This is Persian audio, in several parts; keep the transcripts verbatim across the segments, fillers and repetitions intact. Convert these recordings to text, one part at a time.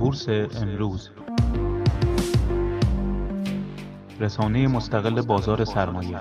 بورس امروز، رسانه مستقل بازار سرمایه.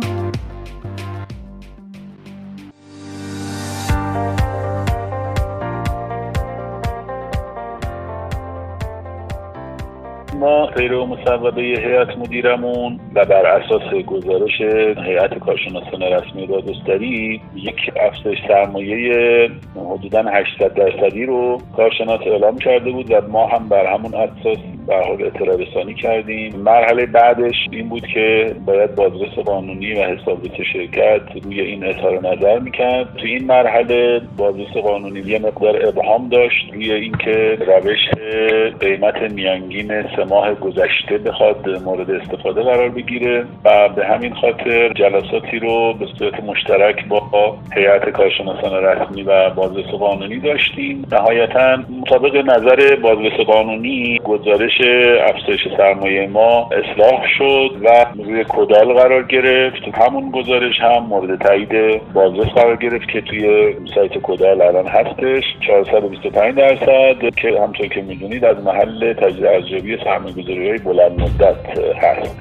ما پیرو مصوبه هیئت مدیرمون و بر اساس گزارش هیئت کارشناسان رسمی دادگستری یک افزایش سرمایه حدوداً هشتصد درصدی رو کارشناس اعلام کرده بود و ما هم بر همون اساس به حال اطلاع رسانی کردیم. مرحله بعدش این بود که باید بازرس قانونی و حسابدار شرکت روی این اظهار نظر میکرد. تو این مرحله بازرس قانونی یه مقدار ابهام داشت روی اینکه روش قیمت میانگین سه ماه گذشته بخواد مورد استفاده قرار بگیره و به همین خاطر جلساتی رو به صورت مشترک با هیئت کارشناسان رسمی و بازرس قانونی داشتیم. نهایتاً مطابق نظر بازرس قانونی گزارش افزایش سرمایه ما اصلاح شد و روی کدال قرار گرفت. همون گزارش هم مورد تایید بازرس قرار گرفت که توی سایت کدال الان هستش. چهارصد و بیست و پنج درصد که همونطور که میدونید از محل تجدید ارزیابی سرمایه‌گذاری‌های بلند مدت هست.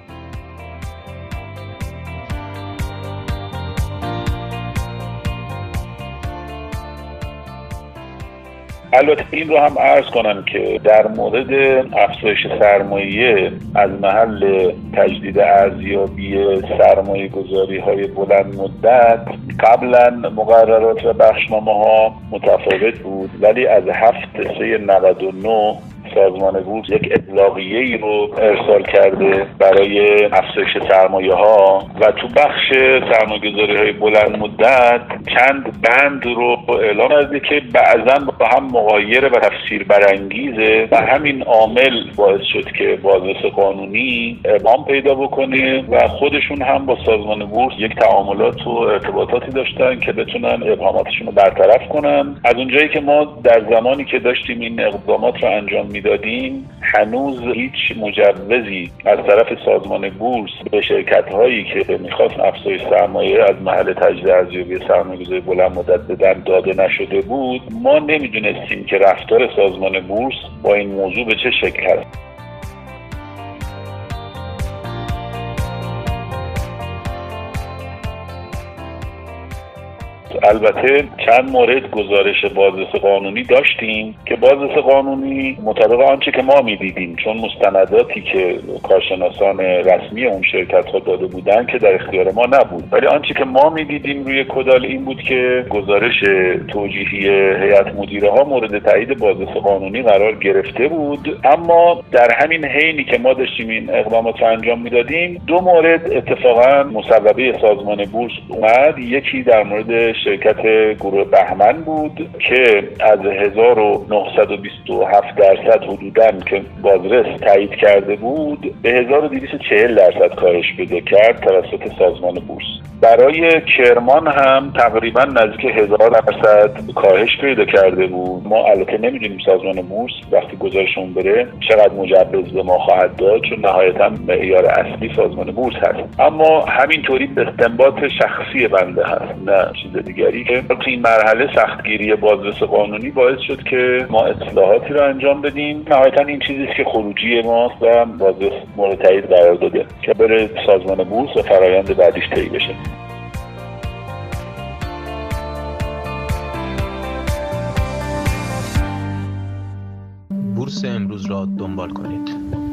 البته این رو هم عرض کنم که در مورد افزایش سرمایه از محل تجدید ارزیابی سرمایه گذاری های بلند مدت قبلا مقررات و بخشنامه ها متفاوت بود، ولی از هفت سه نود و نه سازمان بورس یک اطلاقیه‌ای رو ارسال کرده برای افزایش سرمایه ها و تو بخش سرمایه‌گذاری‌های بلند مدت چند بند رو اعلام کرده که بعضاً با هم مغایر و تفسیر برانگیزه و همین عامل باعث شد که بازرس قانونی ابهام پیدا بکنه و خودشون هم با سازمان بورس یک تعاملات و ارتباطاتی داشتن که بتونن ابهاماتشون رو برطرف کنن. از اونجایی که ما در زمانی که داشتیم این اقدامات رو انجام میدادیم هنوز هیچ مجوزی از طرف سازمان بورس به شرکت‌هایی که می‌خواستن افزایش سرمایه از محل تجدید ارزیابی سرمایه‌گذاری بلند مدت بدن داده نشده بود. ما نمی‌دونستیم که رفتار سازمان بورس با این موضوع به چه شکل است. البته چند مورد گزارش بازرس قانونی داشتیم که بازرس قانونی مطابق آنچه که ما می‌دیدیم، چون مستنداتی که کارشناسان رسمی اون شرکت‌ها داده بودن که در اختیار ما نبود، ولی آنچه که ما می‌دیدیم روی کدال این بود که گزارش توجیهی هیئت مدیره ها مورد تایید بازرس قانونی قرار گرفته بود. اما در همین حینی که ما داشتیم این اقدامات رو انجام میدادیم دو مورد اتفاقا مصوبه سازمان بورس اومد. یکی در مورد شرکت گروه بهمن بود که از هزار و نهصد و بیست و هفت درصد حدوداً که بازرس تایید کرده بود به هزار و دویست و چهل درصد کاهش پیدا کرد توسط سازمان بورس. برای کرمان هم تقریباً نزدیک هزار درصد کاهش پیدا کرده بود. ما البته نمیدونیم سازمان بورس وقتی گزارشمون بره چقدر مجوز به ما خواهد داد، چون نهایتاً معیار اصلی سازمان بورس هست. اما همینطوری به استنباط شخصی بنده هست، نه چیز دیگری، که تو این مرحله سختگیری بازرس قانونی باعث شد که ما اصلاحاتی رو انجام بدیم. نهایتاً این چیزی است که خروجی ماست و بازرس مورد تایید قرار داده که بره سازمان بورس و فرآیند بعدیش طی بشه. بورس امروز را دنبال کنید.